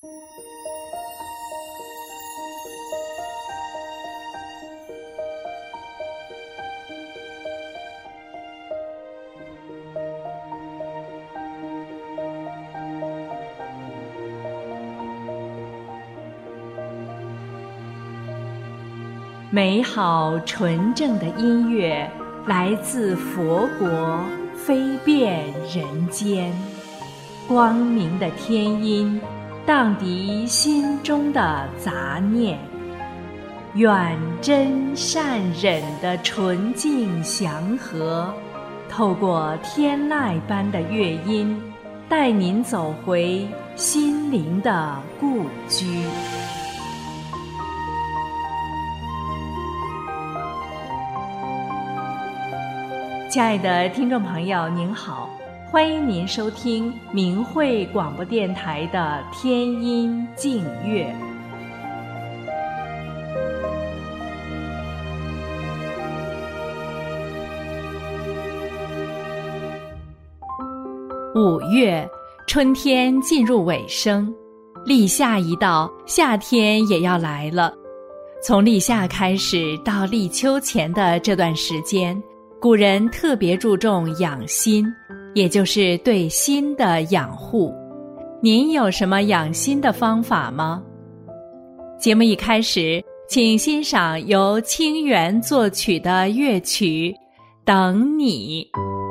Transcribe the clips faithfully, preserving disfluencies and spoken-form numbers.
美好纯正的音乐来自佛国，飞遍人间。光明的天音荡涤心中的杂念，愿真善忍的纯净祥和，透过天籁般的乐音，带您走回心灵的故居。亲爱的听众朋友您好，欢迎您收听明慧广播电台的天音静乐。五月，春天进入尾声，立夏一到，夏天也要来了。从立夏开始到立秋前的这段时间，古人特别注重养心，也就是对心的养护。您有什么养心的方法吗？节目一开始，请欣赏由清源作曲的乐曲《等你》。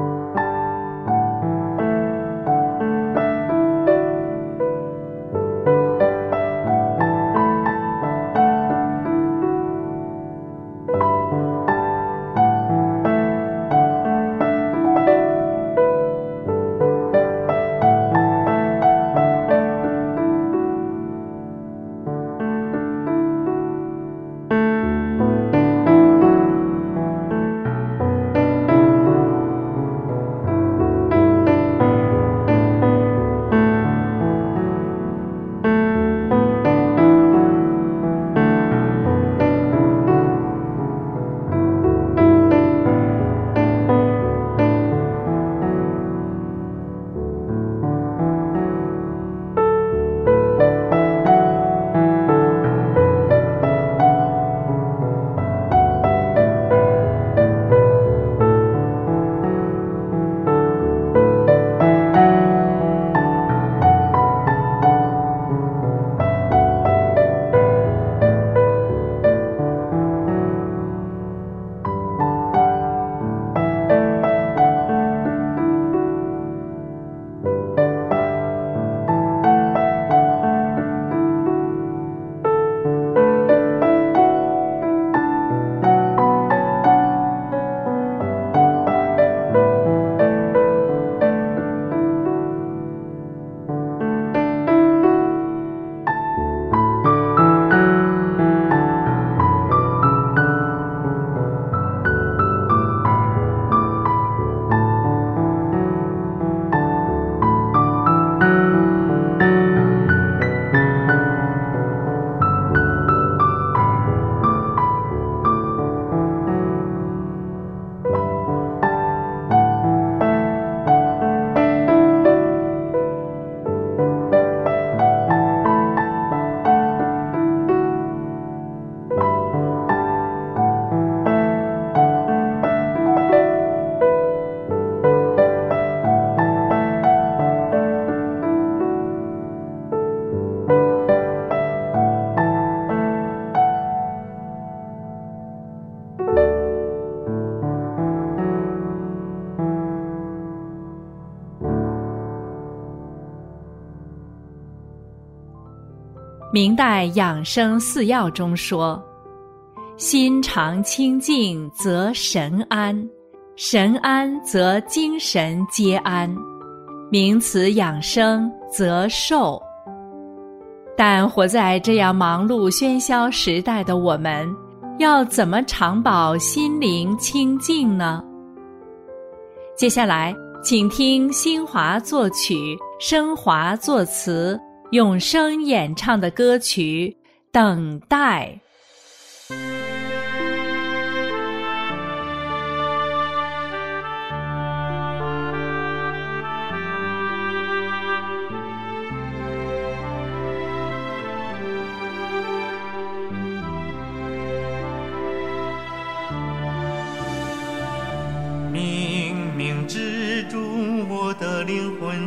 明代养生四要中说，心常清净则神安，神安则精神皆安，名此养生则寿。但活在这样忙碌喧嚣时代的我们，要怎么常保心灵清净呢？接下来请听新华作曲，升华作词，永生演唱的歌曲《等待》。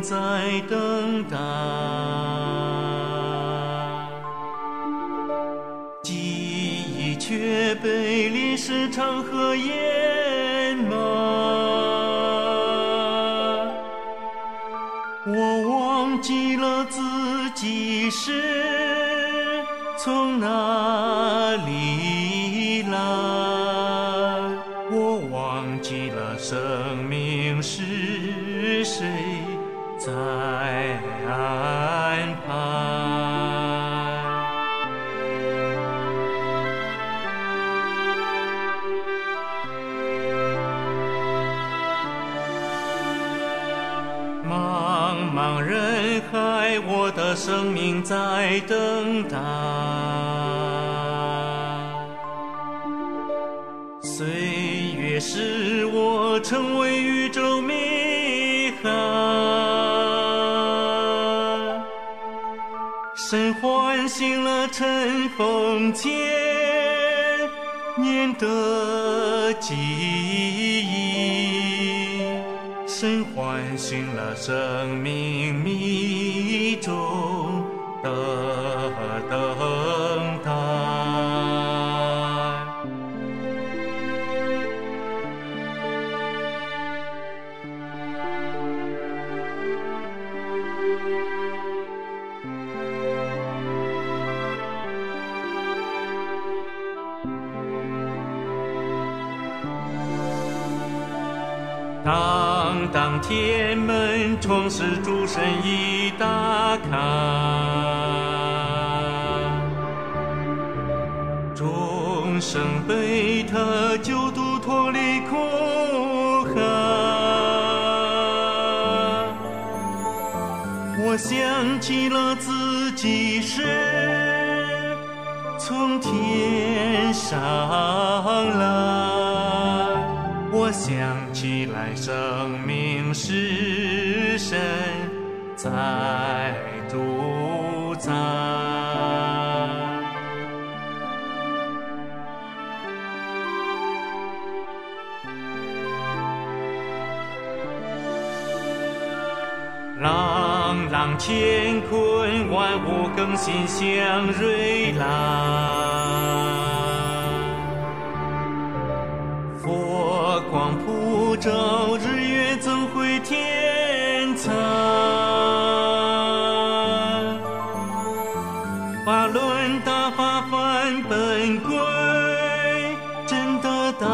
在等待，记忆却被历史长河淹没。我忘记了自己是从哪里来，我忘记了生命是谁在安排。茫茫人海，我的生命在等待。岁月使我成为宇宙美好，神唤醒了尘封千年的记忆，神唤醒了生命迷中的等待。当当天门创世主神已打开，众生被他救度脱离苦海。我想起了自己是从天上来，我想起来生命是神在主宰。朗朗乾坤，万物更新向瑞来，佛光普照，日月增辉天才。法轮大法返本归，真的大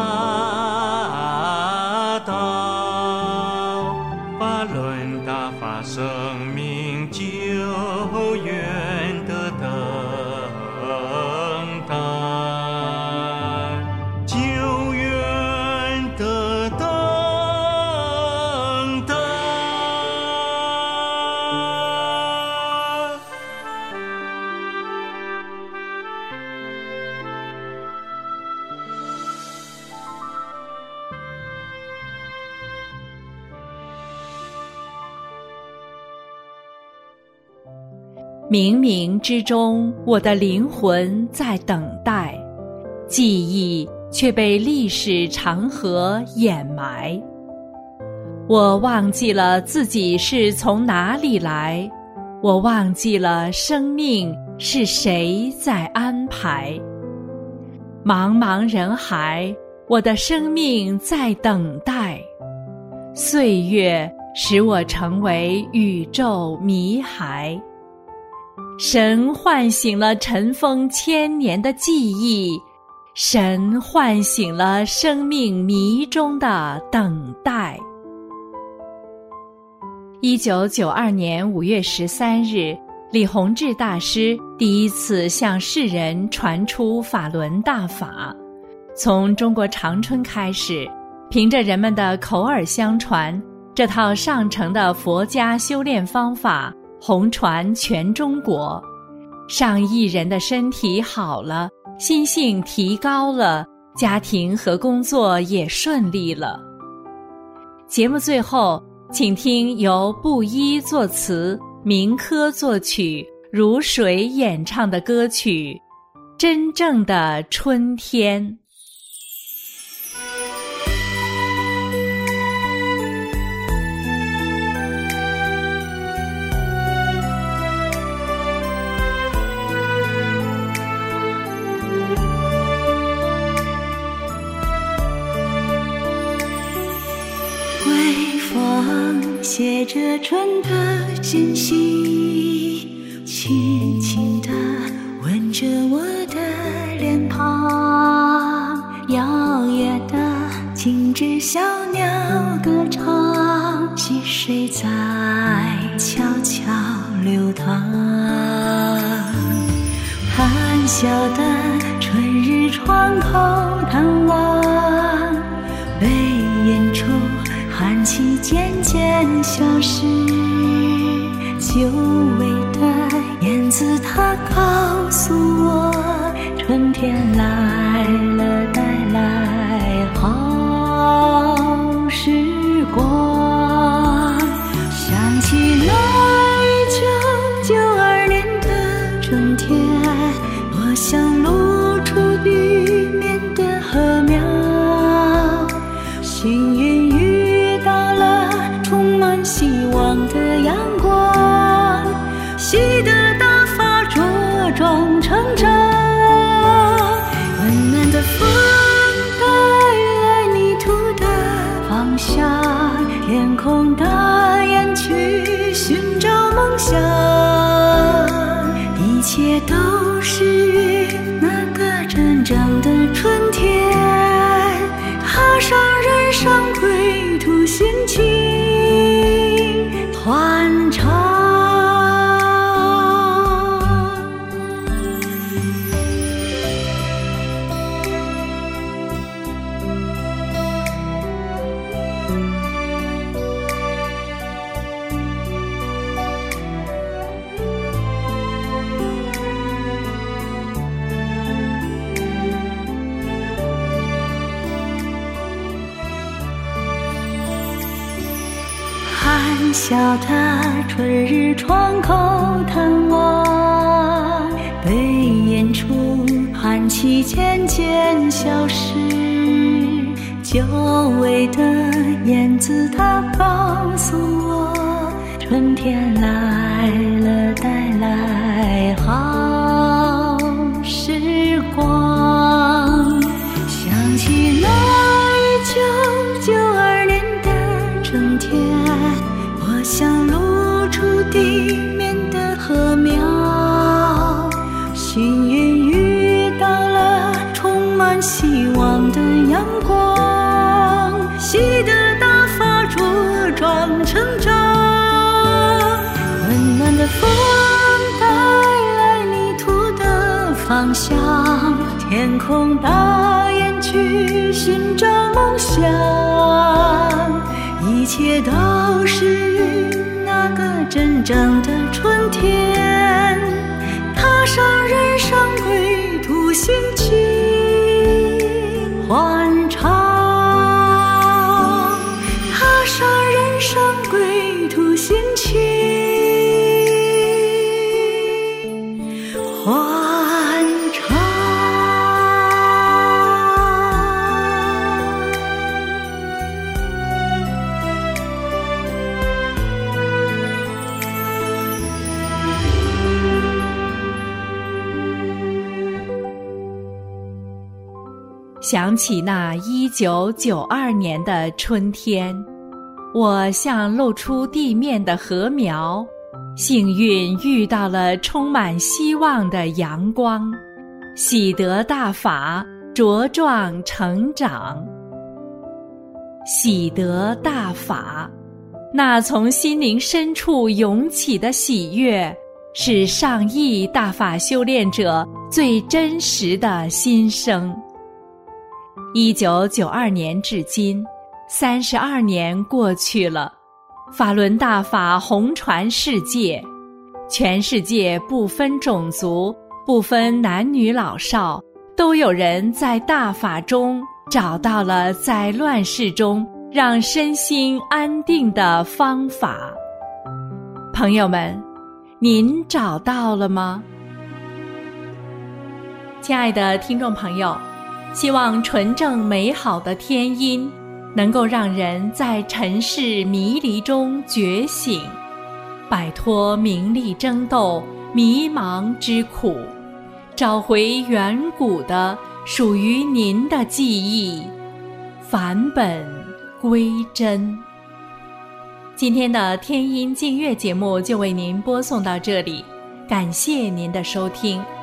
道。法轮大法生命救援的等待，救援的等待。 冥冥之中，我的灵魂在等待，记忆却被历史长河掩埋。我忘记了自己是从哪里来，我忘记了生命是谁在安排。茫茫人海，我的生命在等待，岁月使我成为宇宙迷孩。神唤醒了尘封千年的记忆，神唤醒了生命迷中的等待。一九九二年五月十三日，李洪志大师第一次向世人传出法轮大法。从中国长春开始，凭着人们的口耳相传，这套上乘的佛家修炼方法红传全中国，上亿人的身体好了，心性提高了，家庭和工作也顺利了。节目最后，请听由布衣作词、明科作曲、如水演唱的歌曲《真正的春天》。 着春的信息，轻轻地吻着我的脸庞，摇曳的静止小鸟歌唱，溪水在悄悄流淌，含笑的春日窗口探望，被远处寒气渐渐消失，久违的燕子它告诉我，春天来了，带来好时光。想起那一九九二年的春天，我想露出地面的禾苗，幸运遇到了充满希望的阳光，喜得大发茁壮成长。温暖的风带来泥土的芳香，天空大雁去寻找梦想，一切都是那个真正的春天，踏上人生归途，心情欢畅。含笑的春日窗口探望，被远处寒气渐渐消失，久违的燕子它告诉我，春天来了，带来好时光。想起那一九九二年的春天，我想露出地面的禾苗，幸运遇到了充满希望的阳光，喜得大发茁壮成长。温暖的风带来泥土的芳香，天空大雁去寻找梦想，一切都是那个真正的春天，踏上人生归途，心情欢畅，踏上人生归途，心情欢畅。 想起那一九九二年的春天，我像露出地面的禾苗，幸运遇到了充满希望的阳光，喜得大发茁壮成长。喜得大发，那从心灵深处涌起的喜悦，是上亿大法修炼者最真实的心声。一九九二年至今，三十二年过去了，法轮大法红传世界，全世界不分种族，不分男女老少，都有人在大法中找到了在乱世中让身心安定的方法。朋友们，您找到了吗？亲爱的听众朋友，希望纯正美好的天音能够让人在尘世迷离中觉醒，摆脱名利争斗迷茫之苦，找回远古的属于您的记忆，返本归真。 今天的天音净月节目就为您播送到这里，感谢您的收听。